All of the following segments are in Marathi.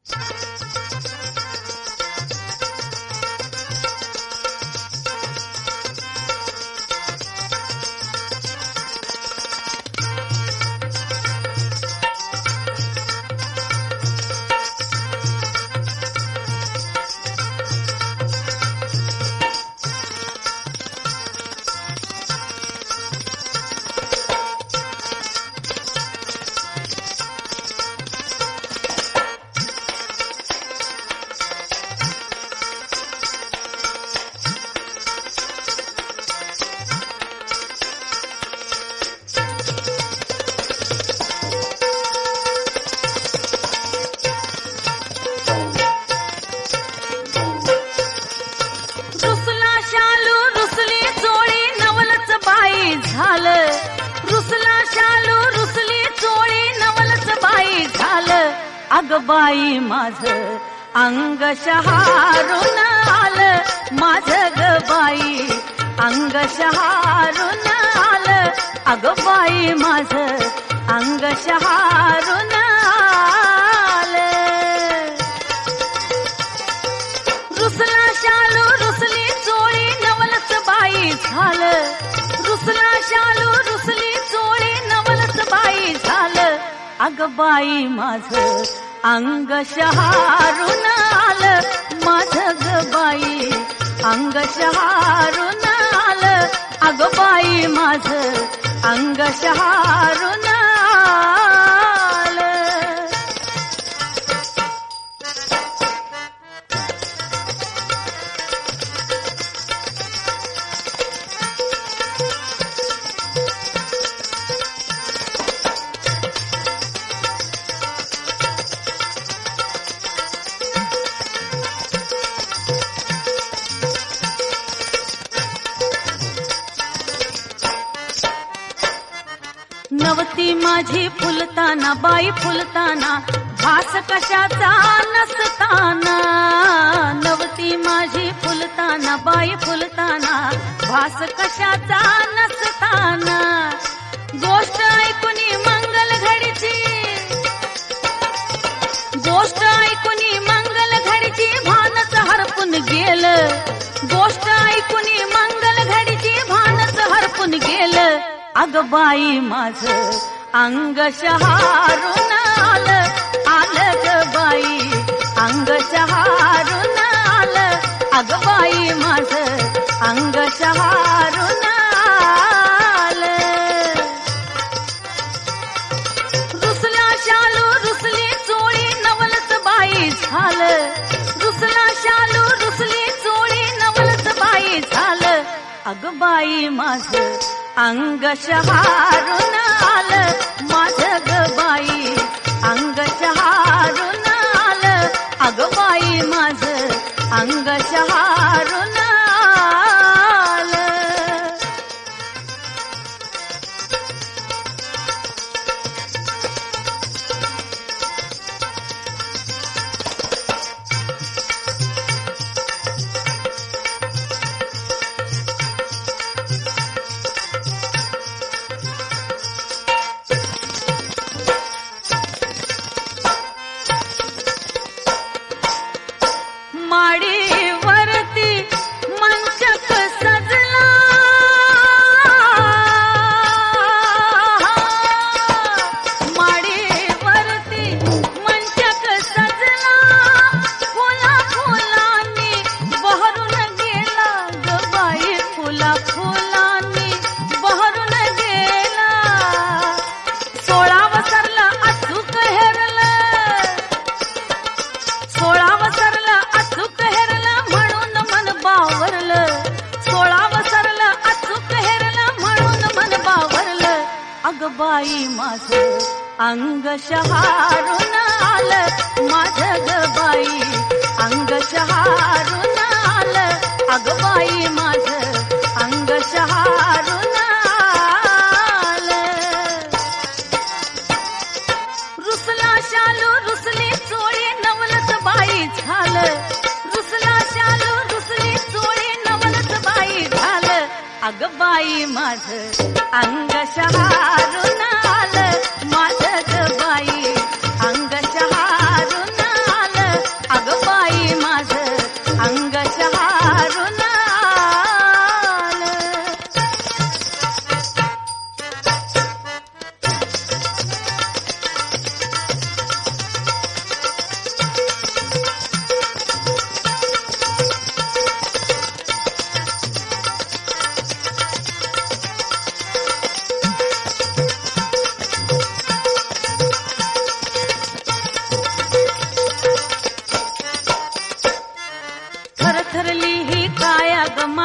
अग बाई माझं अंग शहारून आलं, माझं ग बाई अंग शहारून आलं, अग बाई माझं अंग शहारून आलं. रुसला शालू रुसली चोळी नवलच बाई झालं, रुसला शालू रुसली चोळी नवलच बाई झालं, अग बाई माझं अंग शहारून आलं, माझं ग बाई अंग शहारून आलं, अग बाई माझं अंग शहारून आलं. नवती माझी फुलताना बाई फुलताना, भास कशाचा नसताना. नवती माझी फुलताना बाई फुलताना, भास कशाचा नसताना. गोष्ट ऐकुनी मंगल घडीची, गोष्ट ऐकुनी मंगल घडीची, भानच हरपून गेलं. गोष्ट ऐकुनी मंगल घडीची, भानच हरपून गेलं, अग बाई माझं अंग शहारून आलं, आलं ग बाई अंग शहारून आलं, अग बाई माझं अंग शहारून आलं. रुसला शालू रुसली चोळी नवलच बाई झालं, रुसला शालू रुसली चोळी नवलच बाई झालं, अग बाई माझं अंग शहारून आलं, माझं ग बाई अंग शहारून आलं, अग बाई माझं अंग शहारून आलं. माडीवरती मंचक सजला, माडीवरती मंचक सजला, फुला फुलांनी बहरून गेला ग बाई, फुला फुलांनी बहरून गेला. 16 वसरला अचूक हेरलं, 16 वसरला अचूक हेरलं म्हणून मन बावरलं. 16 वसरलं अचूक हेरलं म्हणून मन बावरलं, अग बाई माझं अंग शहारून आलं, माझं ग बाई अंग शहारून आलं, अग बाई माझं अंग शहारून आलं. रुसला शालू रुसली चोळी नवलच बाई झालं, रुसला शालू रुसली चोळी नवलच बाई झालं, अग बाई माझं अंग शहारून आलं, माझं ग बाई अंग शहारून आलं,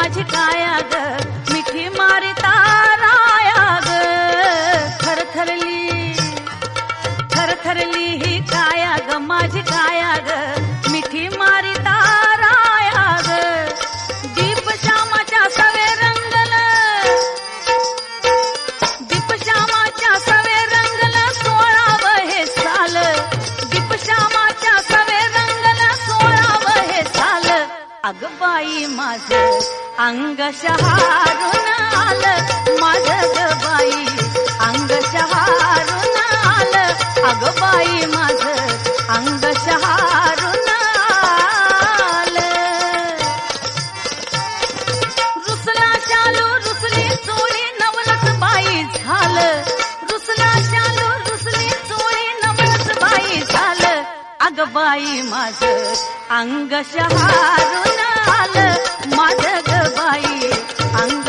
माझी काया ग मिठी मारी ताराया ग थरथरली ही काया ग माझी काया ग मिठी मारी ताराया ग दीप श्यामाच्या सवे रंगल दीप श्यामाच्या सवे रंगल 16 हे साल दीप श्यामाच्या सवे रंगल 16 हे साल अग बाई माझं अंग शहारून आलं माझं ग बाई अंग शहारून आलं अग बाई माझं अंग शहारून आलं रुसला शालू रुसली चोळी नवलच बाई झालं रुसला शालू रुसली चोळी नवलच बाई झालं अग बाई माझं अंग शहारून आलं माझं ग बाई अंग